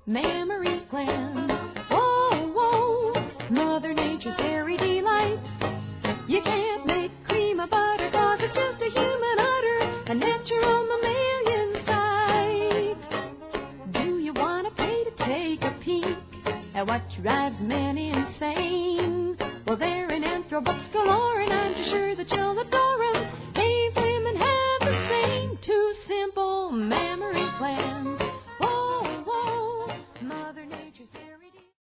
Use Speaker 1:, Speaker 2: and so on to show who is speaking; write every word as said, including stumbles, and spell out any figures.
Speaker 1: mammary gland. Whoa, whoa, Mother Nature's dairy delight. You can't make cream of butter 'cause it's just a human udder, a natural mammalian sight. Do you want to pay to take a peek at what drives men insane? Well, they're in anthropods galore, and I'm sure that you'll adore